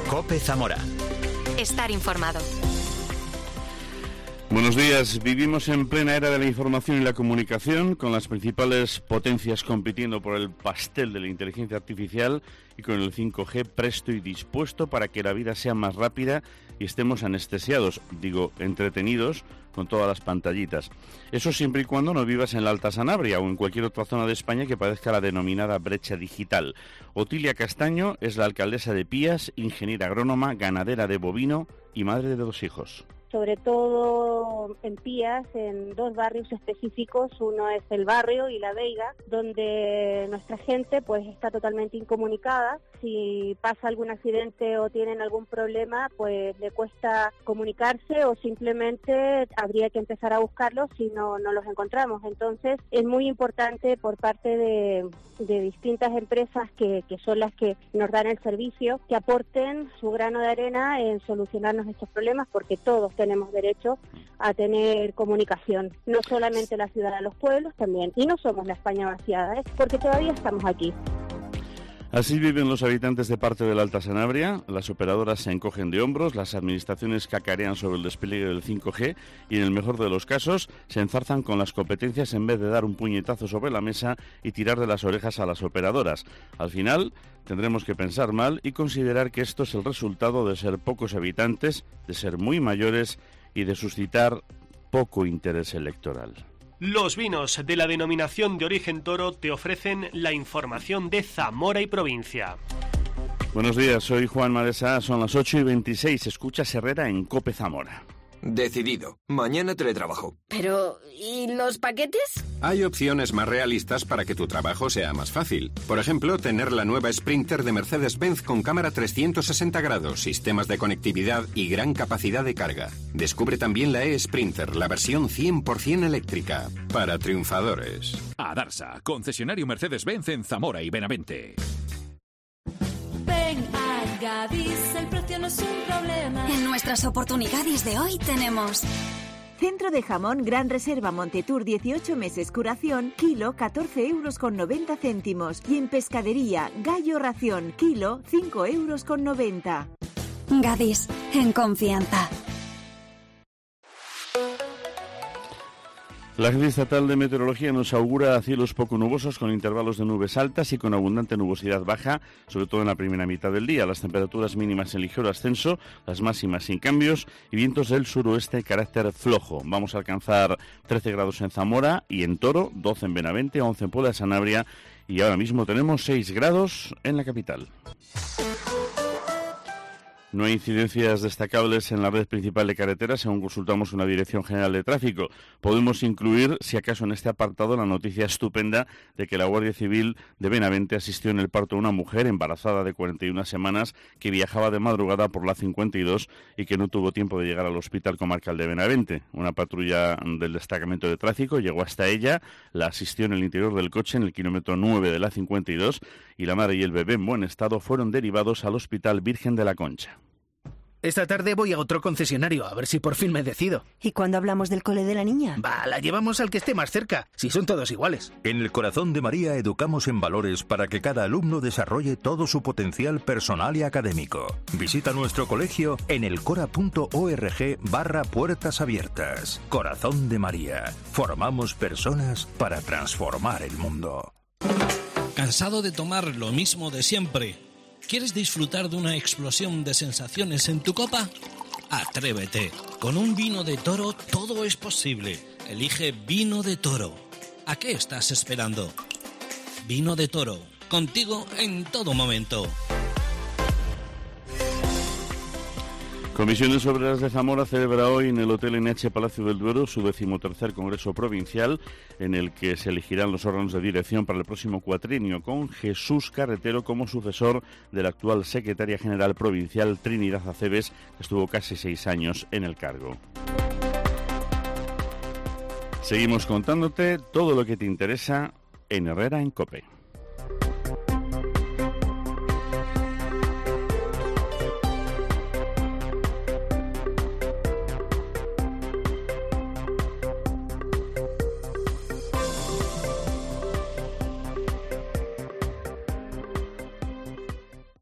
COPE Zamora. Estar informado. Buenos días. Vivimos en plena era de la información y la comunicación, con las principales potencias compitiendo por el pastel de la inteligencia artificial y con el 5G presto y dispuesto para que la vida sea más rápida y estemos anestesiados, entretenidos, con todas las pantallitas. Eso siempre y cuando no vivas en la Alta Sanabria o en cualquier otra zona de España que padezca la denominada brecha digital. Otilia Castaño es la alcaldesa de Pías, ingeniera agrónoma, ganadera de bovino y madre de 2 hijos. Sobre todo en Pías, en 2 barrios específicos. Uno es el barrio y La Veiga, donde nuestra gente pues está totalmente incomunicada. Si pasa algún accidente o tienen algún problema, pues le cuesta comunicarse o simplemente habría que empezar a buscarlos si no los encontramos. Entonces es muy importante por parte de distintas empresas que son las que nos dan el servicio, que aporten su grano de arena en solucionarnos estos problemas, porque todos tenemos derecho a tener comunicación, no solamente la ciudad, los pueblos también, y no somos la España vaciada, porque todavía estamos aquí. Así viven los habitantes de parte de la Alta Sanabria. Las operadoras se encogen de hombros, las administraciones cacarean sobre el despliegue del 5G y, en el mejor de los casos, se enzarzan con las competencias en vez de dar un puñetazo sobre la mesa y tirar de las orejas a las operadoras. Al final, tendremos que pensar mal y considerar que esto es el resultado de ser pocos habitantes, de ser muy mayores y de suscitar poco interés electoral. Los vinos de la denominación de origen Toro te ofrecen la información de Zamora y provincia. Buenos días, soy Juan Madesa, son las 8:26, escuchas Herrera en COPE Zamora. Decidido. Mañana teletrabajo. Pero, ¿y los paquetes? Hay opciones más realistas para que tu trabajo sea más fácil. Por ejemplo, tener la nueva Sprinter de Mercedes-Benz con cámara 360 grados, sistemas de conectividad y gran capacidad de carga. Descubre también la e-Sprinter, la versión 100% eléctrica. Para triunfadores. Adarsa, concesionario Mercedes-Benz en Zamora y Benavente. Gadis, el precio no es un problema. En nuestras oportunidades de hoy tenemos... Centro de jamón Gran Reserva Montetour 18 meses curación, kilo 14,90 €. Y en pescadería Gallo Ración, kilo 5,90 €. Gadis, en confianza. La Agencia Estatal de Meteorología nos augura cielos poco nubosos con intervalos de nubes altas y con abundante nubosidad baja, sobre todo en la primera mitad del día. Las temperaturas mínimas en ligero ascenso, las máximas sin cambios y vientos del suroeste de carácter flojo. Vamos a alcanzar 13 grados en Zamora y en Toro, 12 en Benavente, 11 en Puebla de Sanabria y ahora mismo tenemos 6 grados en la capital. No hay incidencias destacables en la red principal de carreteras, según consultamos una Dirección General de Tráfico. Podemos incluir, si acaso en este apartado, la noticia estupenda de que la Guardia Civil de Benavente asistió en el parto a una mujer embarazada de 41 semanas que viajaba de madrugada por la 52 y que no tuvo tiempo de llegar al Hospital Comarcal de Benavente. Una patrulla del destacamento de tráfico llegó hasta ella, la asistió en el interior del coche en el kilómetro 9 de la 52 y la madre y el bebé en buen estado fueron derivados al Hospital Virgen de la Concha. Esta tarde voy a otro concesionario, a ver si por fin me decido. ¿Y cuándo hablamos del cole de la niña? La llevamos al que esté más cerca, si son todos iguales. En el Corazón de María educamos en valores para que cada alumno desarrolle todo su potencial personal y académico. Visita nuestro colegio en elcora.org/puertas abiertas. Corazón de María. Formamos personas para transformar el mundo. ¿Cansado de tomar lo mismo de siempre? ¿Quieres disfrutar de una explosión de sensaciones en tu copa? Atrévete. Con un vino de Toro todo es posible. Elige Vino de Toro. ¿A qué estás esperando? Vino de Toro. Contigo en todo momento. Comisiones Obreras de Zamora celebra hoy en el Hotel NH Palacio del Duero su 13º Congreso Provincial, en el que se elegirán los órganos de dirección para el próximo cuatrienio, con Jesús Carretero como sucesor de la actual secretaria general provincial Trinidad Aceves, que estuvo casi 6 años en el cargo. Seguimos contándote todo lo que te interesa en Herrera en COPE.